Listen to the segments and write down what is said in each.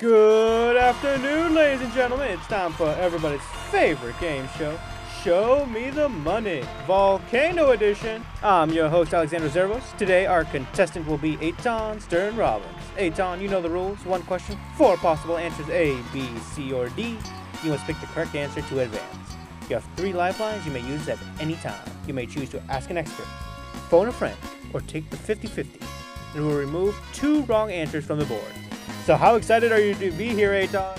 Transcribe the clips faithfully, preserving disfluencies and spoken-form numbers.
Good afternoon, ladies and gentlemen. It's time for everybody's favorite game show, Show Me the Money, Volcano Edition. I'm your host, Alexander Zervos. Today, our contestant will be Eitan Stern Robbins. Eitan, you know the rules. One question, four possible answers, A, B, C, or D. You must pick the correct answer to advance. You have three lifelines you may use at any time. You may choose to ask an expert, phone a friend, or take the fifty-fifty. And we'll remove two wrong answers from the board. So how excited are you to be here, Eitan?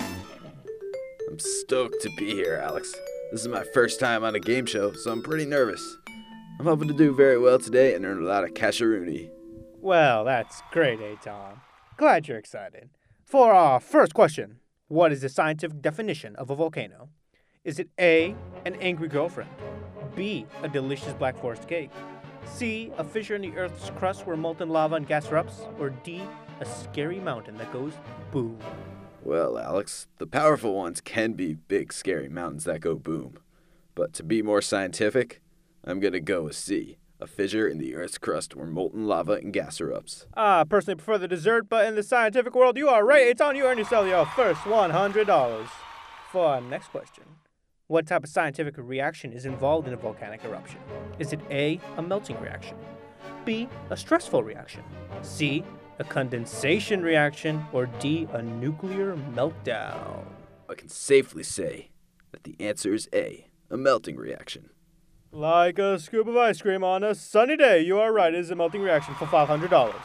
I'm stoked to be here, Alex. This is my first time on a game show, so I'm pretty nervous. I'm hoping to do very well today and earn a lot of casheroony. Well, that's great, Eitan. Glad you're excited. For our first question, what is the scientific definition of a volcano? Is it A, an angry girlfriend, B, a delicious black forest cake, C, a fissure in the Earth's crust where molten lava and gas erupts, or D, a scary mountain that goes boom? Well, Alex, the powerful ones can be big, scary mountains that go boom. But to be more scientific, I'm gonna go with C, a fissure in the Earth's crust where molten lava and gas erupts. I personally prefer the dessert, but in the scientific world, you are right, Eitan. You earned yourself your first one hundred dollars. For our next question, what type of scientific reaction is involved in a volcanic eruption? Is it A, a melting reaction, B, a stressful reaction, C, a condensation reaction, or D, a nuclear meltdown? I can safely say that the answer is A, a melting reaction. Like a scoop of ice cream on a sunny day, you are right, it is a melting reaction for five hundred dollars.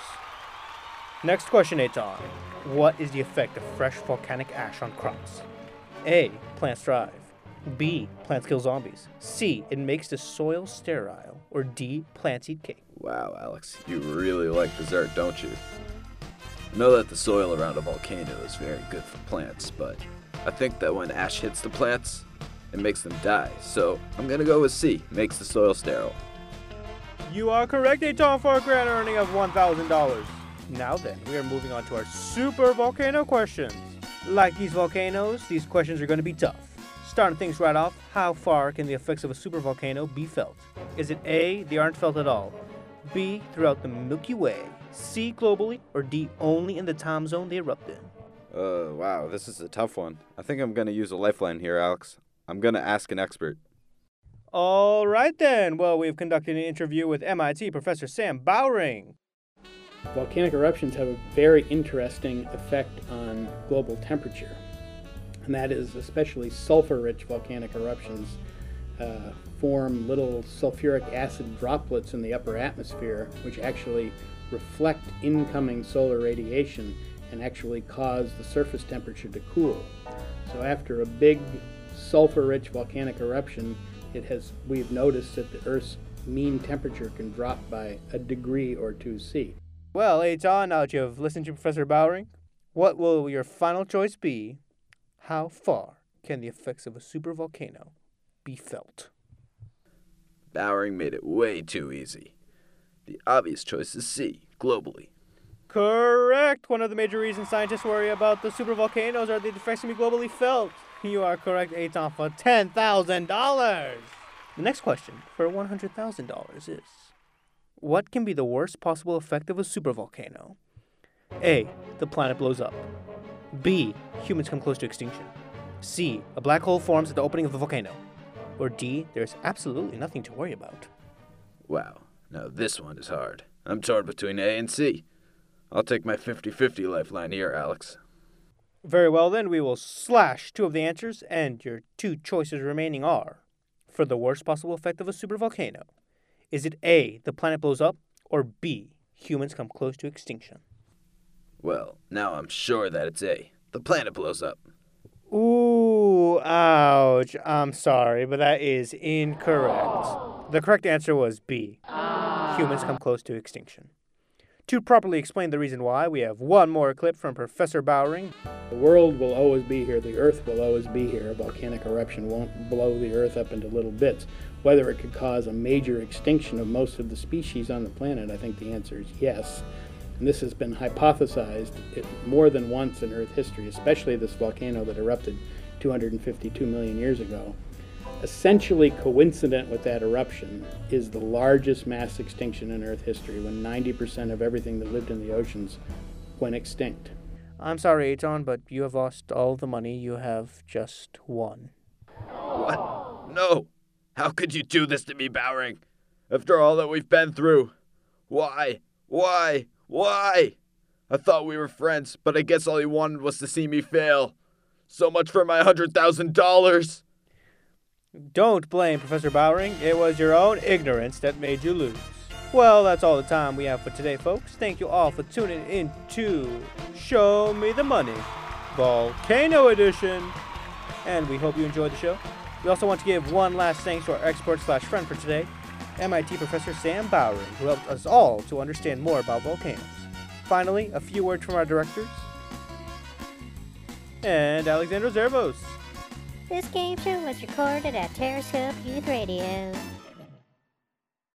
Next question, Eitan. What is the effect of fresh volcanic ash on crops? A, plants thrive. B, plants kill zombies. C, it makes the soil sterile. Or D, plants eat cake. Wow, Alex, you really like dessert, don't you? I know that the soil around a volcano is very good for plants, but I think that when ash hits the plants, it makes them die. So I'm gonna go with C, makes the soil sterile. You are correct, Eitan, for a grand earning of one thousand dollars. Now then, we are moving on to our super volcano questions. Like these volcanoes, these questions are going to be tough. Starting things right off, how far can the effects of a supervolcano be felt? Is it A, they aren't felt at all, B, throughout the Milky Way, C, globally, or D, only in the time zone they erupt in? Uh, wow, this is a tough one. I think I'm gonna use a lifeline here, Alex. I'm gonna ask an expert. All right then. Well, we've conducted an interview with M I T Professor Sam Bowring. Volcanic eruptions have a very interesting effect on global temperature. And that is especially sulfur-rich volcanic eruptions uh, form little sulfuric acid droplets in the upper atmosphere, which actually reflect incoming solar radiation and actually cause the surface temperature to cool. So after a big sulfur-rich volcanic eruption, it has we've noticed that the Earth's mean temperature can drop by a degree or two C. Well, Eitan, now that you have listened to Professor Bowring, what will your final choice be? How far can the effects of a supervolcano be felt? Bowring made it way too easy. The obvious choice is C, globally. Correct! One of the major reasons scientists worry about the supervolcanoes are the effects can be globally felt. You are correct, Eitan, for ten thousand dollars. The next question for one hundred thousand dollars is, what can be the worst possible effect of a supervolcano? A, the planet blows up. B, humans come close to extinction. C, a black hole forms at the opening of the volcano. Or D, there's absolutely nothing to worry about. Wow, now this one is hard. I'm torn between A and C. I'll take my fifty-fifty lifeline here, Alex. Very well then, we will slash two of the answers, and your two choices remaining are, for the worst possible effect of a supervolcano, is it A, the planet blows up, or B, humans come close to extinction? Well, now I'm sure that it's A. The planet blows up. Ooh, ouch. I'm sorry, but that is incorrect. The correct answer was B. Humans come close to extinction. To properly explain the reason why, we have one more clip from Professor Bowring. The world will always be here. The Earth will always be here. A volcanic eruption won't blow the Earth up into little bits. Whether it could cause a major extinction of most of the species on the planet, I think the answer is yes. And this has been hypothesized more than once in Earth history, especially this volcano that erupted two hundred fifty-two million years ago. Essentially coincident with that eruption is the largest mass extinction in Earth history, when ninety percent of everything that lived in the oceans went extinct. I'm sorry, Aton, but you have lost all the money you have just won. What? No! How could you do this to me, Bowering? After all that we've been through. Why? Why? Why? I thought we were friends, but I guess all you wanted was to see me fail. So much for my one hundred thousand dollars. Don't blame Professor Bowering. It was your own ignorance that made you lose. Well, that's all the time we have for today, folks. Thank you all for tuning in to Show Me the Money, Volcano Edition. And we hope you enjoyed the show. We also want to give one last thanks to our expert slash friend for today, M I T Professor Sam Bowering, who helped us all to understand more about volcanoes. Finally, a few words from our directors. And Alexander Zervos. This game show was recorded at Terrascope Youth Radio.